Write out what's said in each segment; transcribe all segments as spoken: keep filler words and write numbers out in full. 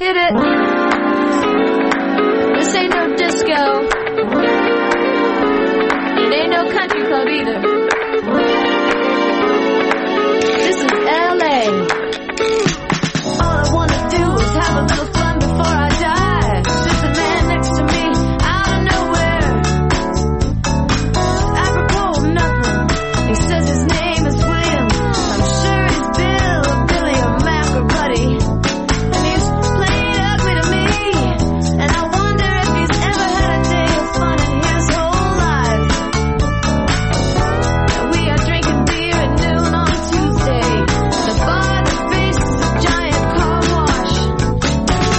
Hit it. This ain't no disco. It ain't no country club either. This is L A. All I wanna do is have a little fun before I die. There's a man next to me out of nowhere. Apropos of nothing. He says his name is William. I'm sure he's Bill, Billy, or Mac or Buddy. And he's played ugly to me. And I wonder if he's ever had a day of fun in his whole life. And we are drinking beer at noon on Tuesday. The bar that faces a giant car wash.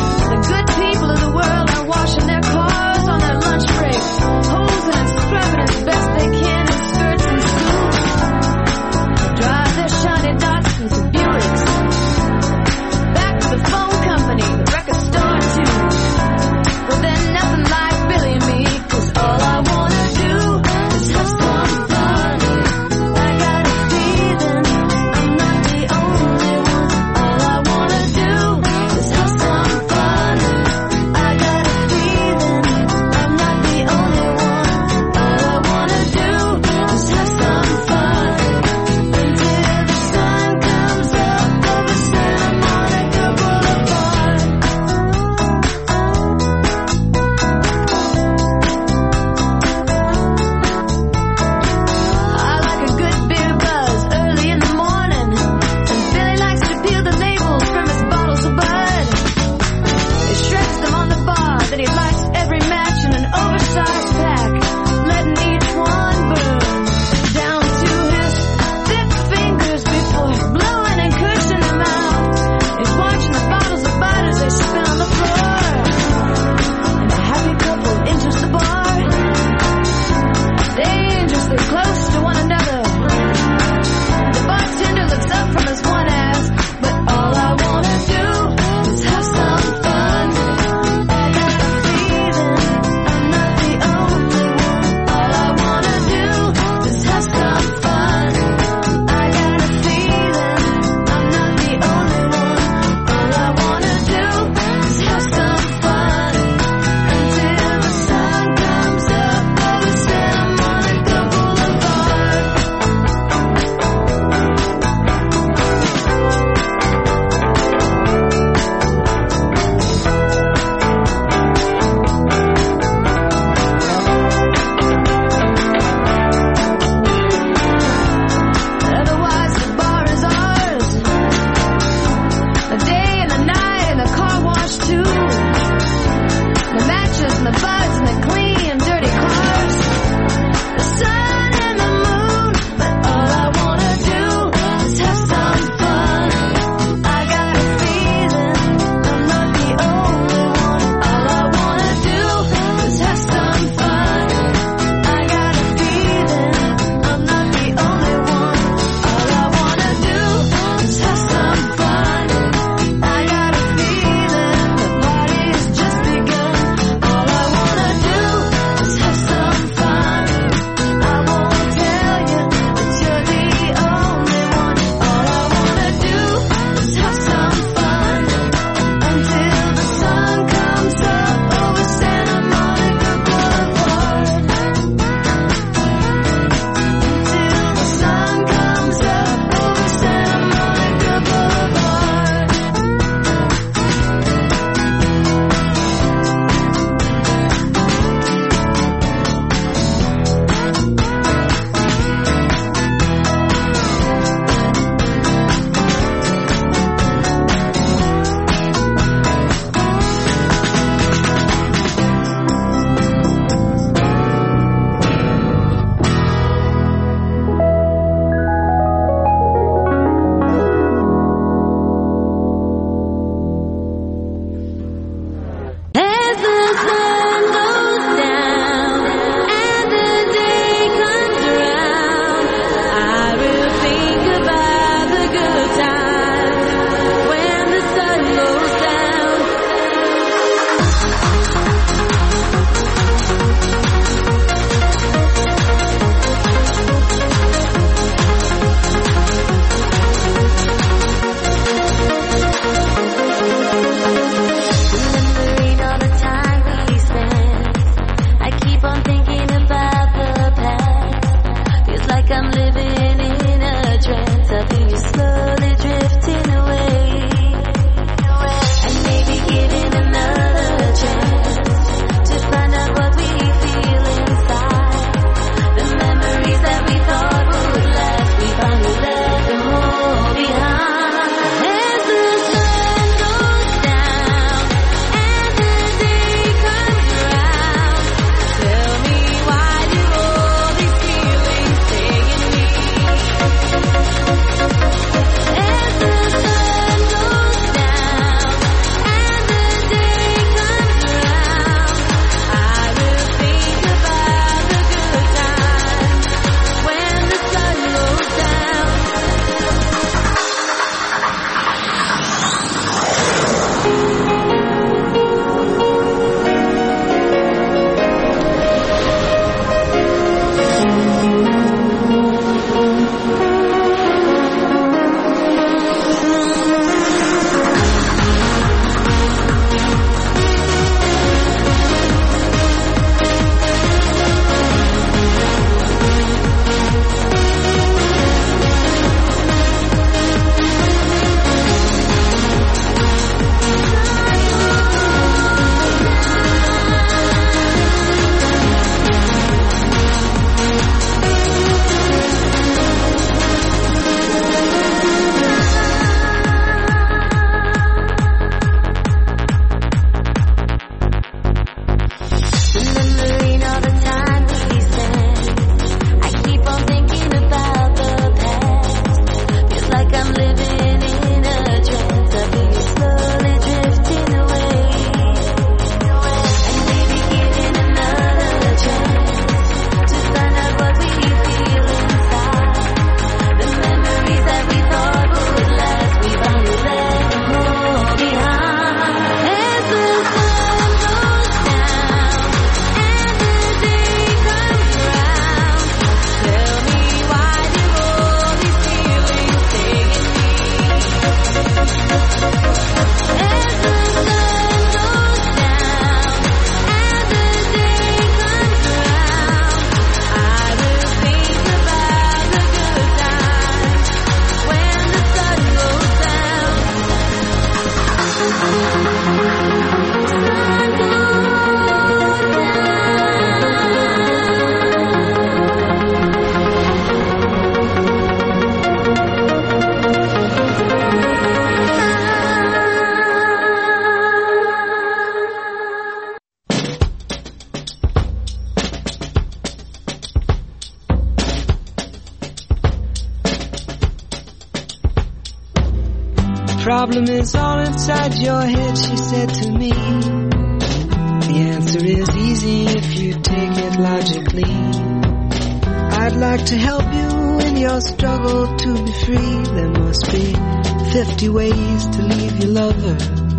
Problem is all inside your head, she said to me. The answer is easy if you take it logically. I'd like to help you in your struggle to be free. There must be fifty ways to leave your lover.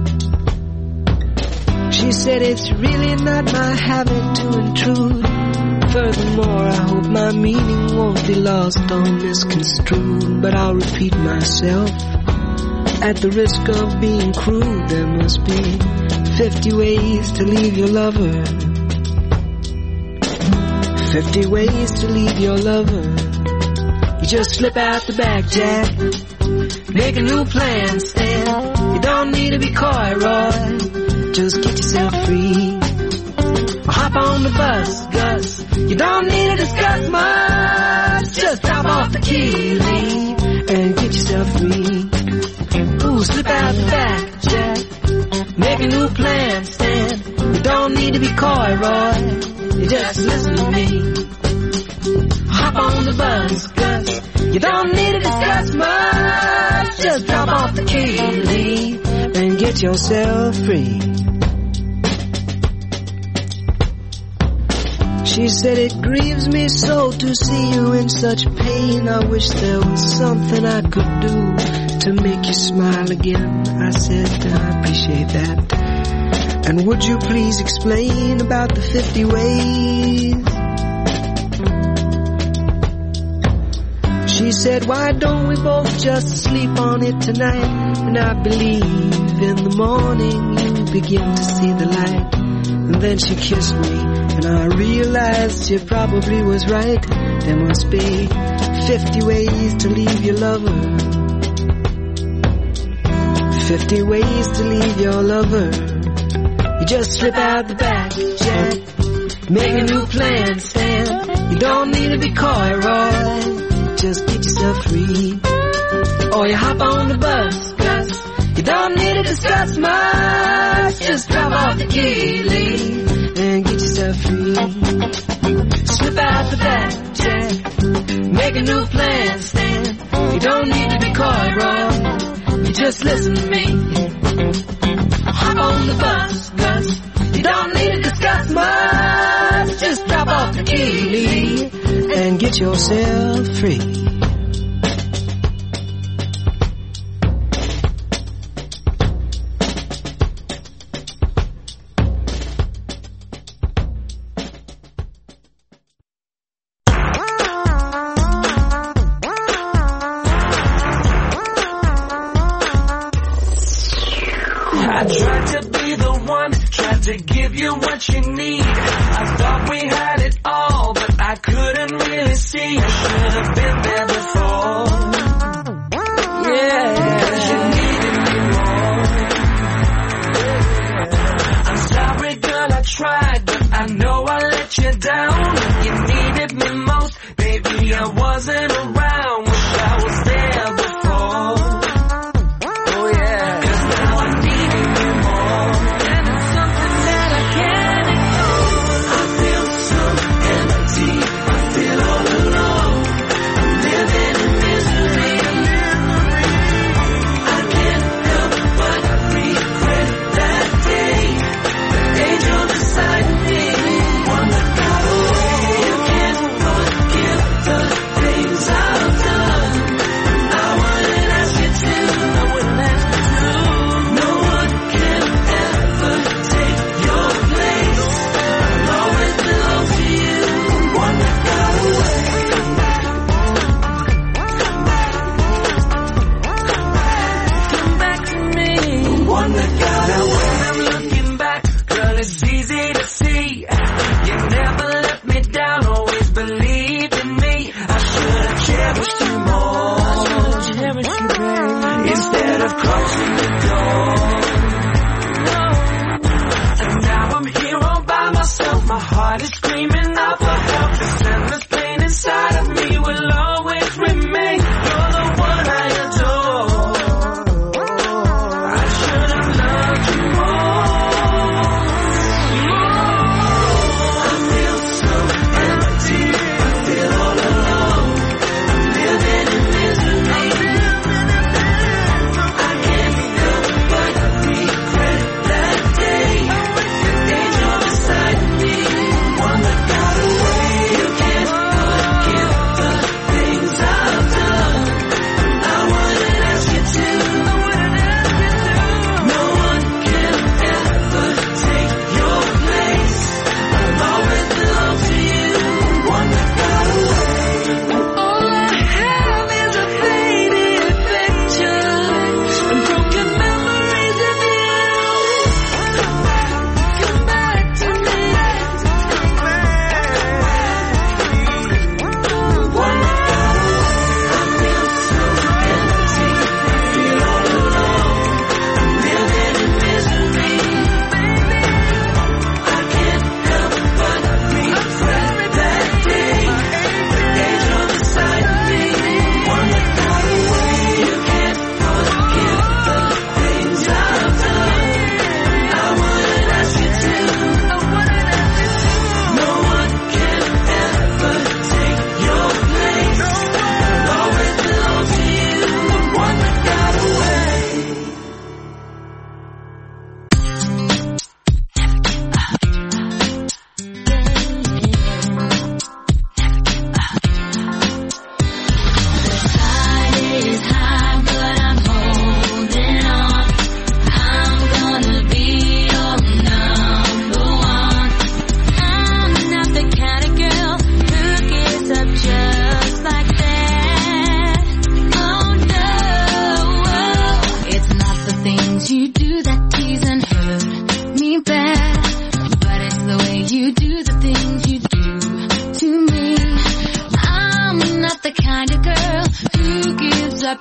She said it's really not my habit to intrude. Furthermore, I hope my meaning won't be lost or misconstrued. But I'll repeat myself. At the risk of being crude, there must be fifty ways to leave your lover. Fifty ways to leave your lover. You just slip out the back, Jack. Make a new plan, Stan. You don't need to be coy, Roy. Just get yourself free. Or hop on the bus, Gus. You don't need to discuss much. Just drop off the key, leave, and get yourself free. Ooh, slip out the back, Jack. Make a new plan, Stan. You don't need to be coy, Roy. You just listen to me. Hop on the bus, Gus. You don't need to discuss much. Just drop off the key, leave, and get yourself free. She said it grieves me so to see you in such pain. I wish there was something I could do to make you smile again. I said, I appreciate that. And would you please explain about the fifty ways? She said, why don't we both just sleep on it tonight? And I believe in the morning you begin to see the light. And then she kissed me, and I realized she probably was right. There must be fifty ways to leave your lover. Fifty ways to leave your lover. You just slip out the back, Jack. Make a new plan, Stan. You don't need to be coy, Roy. Just get yourself free. Or you hop on the bus, Gus. You don't need to discuss much. Just drop off the key, leave, and get yourself free. Slip out the back, Jack. Make a new plan, Stan. You don't need to be coy, Roy. You just listen to me. Hop on the bus, Gus. You don't need to discuss much. Just drop off the key, leave, and get yourself free. To give you what you need. I thought we had it all, but I couldn't really see. I should have been there before. Yeah, because you needed me more. I'm sorry, girl, I tried, but I know I let you down. When you needed me most, baby, I wasn't around. Wish I was there before. Oh yeah, because now I need you more. Angel beside me, one that got away.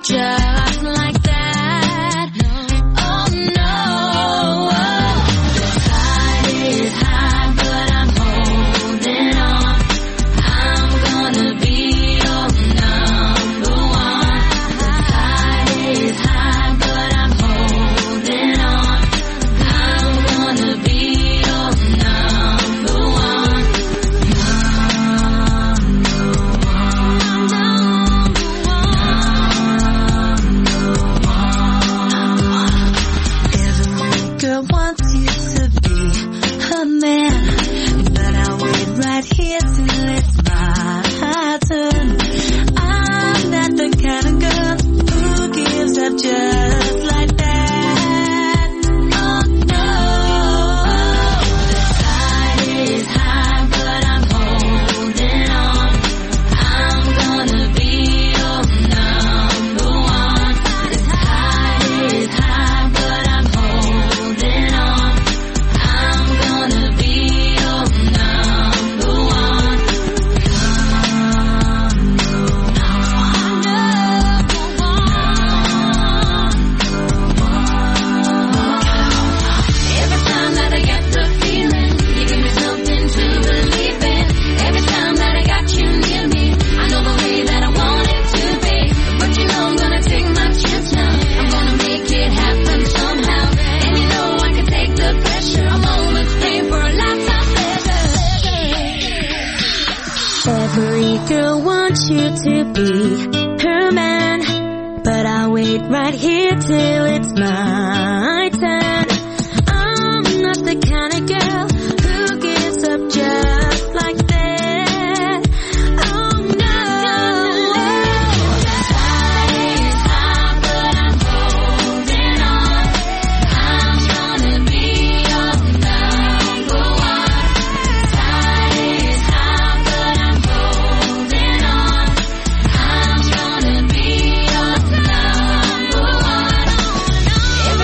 just like that. Oh no, the tide is high, but I'm holding on. I'm gonna be your number one. The tide is high, but I'm holding on. I'm gonna be your number one. Every girl wants you to be her man, but I'll wait right here till it's my turn. I'm not the kind of girl who gives up just like that. Oh no, the tide is high, but I'm holding on. I'm gonna be your number one. The tide is high, but I'm holding on. I'm gonna be your number one. Every time that I get the feeling, you give me something to believe in. Every time that I got you near me, I know the way that I want it to be. But you know I'm gonna take my chance now. I'm gonna make it happen somehow. And you know I can take the pressure. A moment's pain for a lifetime pleasure. Every girl wants you to be her man, but I'll wait right here till it's my turn. I'm not the kind of girl who gives up just like that. Oh no, the tide is high, but I'm holding on. I'm gonna be your number one. The tide is high, but I'm holding on. I'm gonna be your number one. Every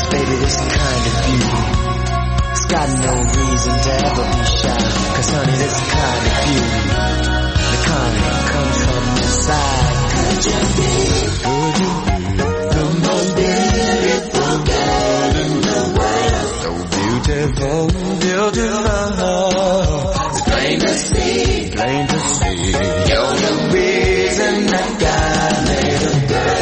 Baby, this kind of beauty, it's got no reason to ever be shy. Cause honey, this kind of beauty, the kind that comes from inside. Could you be, could you be the most beautiful girl in the world? So beautiful, beautiful. It's plain to see, plain to see. You're the reason that God made a girl.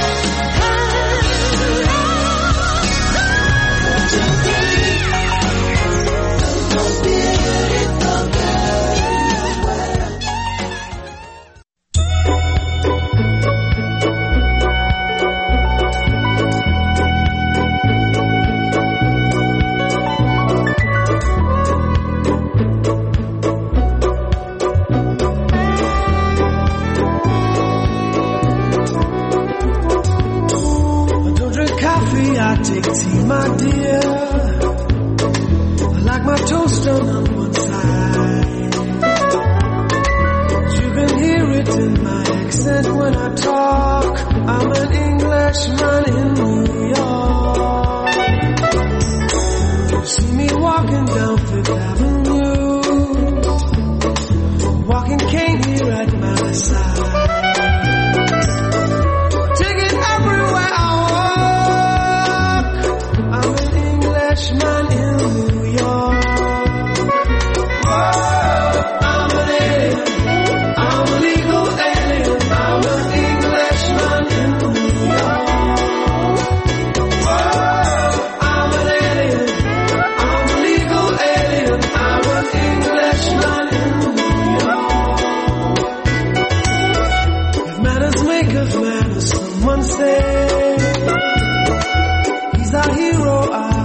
My dear, I like my toast on one side. You can hear it in my accent when I talk. I'm an Englishman in New York. You see me walking down Fifth Avenue, walking cane here at my side. Take it everywhere I man in New York. Whoa, I'm an alien, I'm a legal alien, I'm an Englishman in New York. Whoa, I'm an alien, I'm a legal alien, I'm an Englishman in New York. If manners make us manners, someone say he's our hero.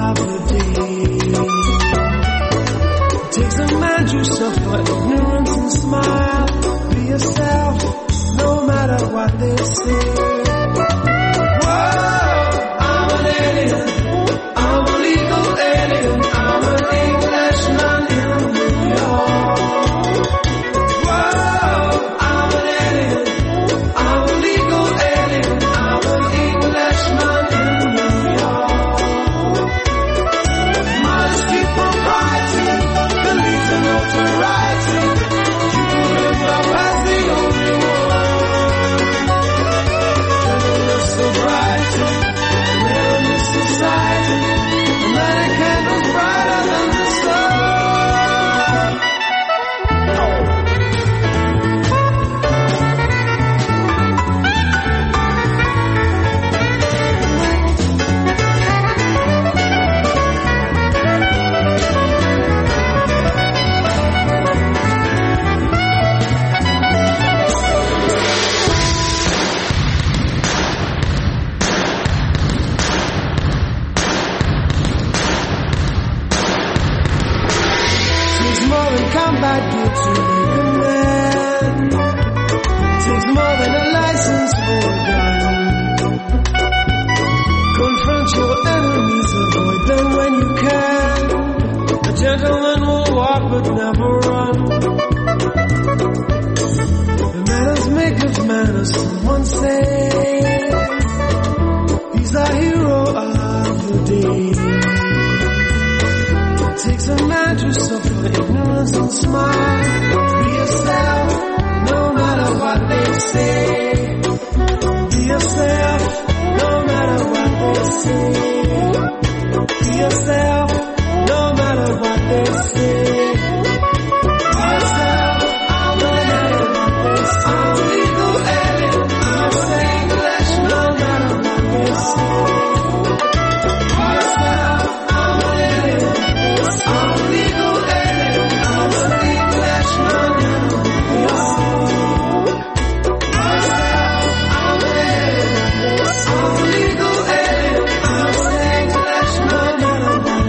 Yourself for ignorance and smile. Be yourself, no matter what they say. Whoa, I'm an alien, I'm a legal alien, I'm an Englishman in New York. Whoa, I'm an alien, I'm a legal alien, I'm an Englishman in New York. Modesty, propriety, belief in notoriety, you live up as the only one. Gentleness, sobriety, live in this society, and let a candle's brighter than the sun. Combat gear to make a man. Takes more than a license for a gun. Confront your enemies, avoid them when you can. A gentleman will walk but never run. The manners make of manners, someone say. He's the hero of the day. Takes a man to suffer ignorance and smile. Be yourself, no matter what they say. Be yourself, no matter what they say. Be yourself, no matter what they say. Be yourself, no matter what they say. I'm a legal alien, I'm a English, no matter what they say. Be yourself, I'm an alien. I'm a legal alien, I'm an Englishman in New York. Myself, I'm an alien, I'm a legal alien, I'm an Englishman in New York.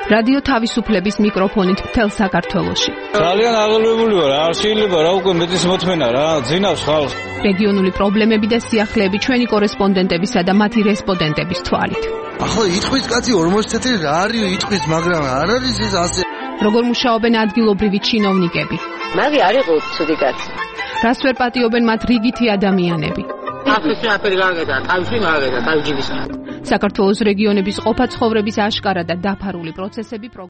რადიო თავისუფლების მიკროფონით მთელ საქართველოში. ძალიან აღელვებული ვარ, არ შეიძლება რა უკვე მეტის მოთმენა რა, ძინავს ხალხს. რეგიონული პრობლემები და სიახლეები ჩვენი კორესპონდენტებისა და მათი რესპონდენტების თვალით. ახლა იტყვის კაცი ორმოცი წელი რა არის იტყვის, მაგრამ არ არის ეს ასე. როგორ მუშაობენ ადგილობრივი ჩინოვნიკები? მაგი არ იყო ცუდი კაცი. რას ვერ პატიობენ მათ რიგითი ადამიანები? ახლა აფერი გაგედა, თავში გაგედა, თავჯიბის. საქართველოს რეგიონების ყოფა ცხოვრების აშკარა და დაფარული პროცესები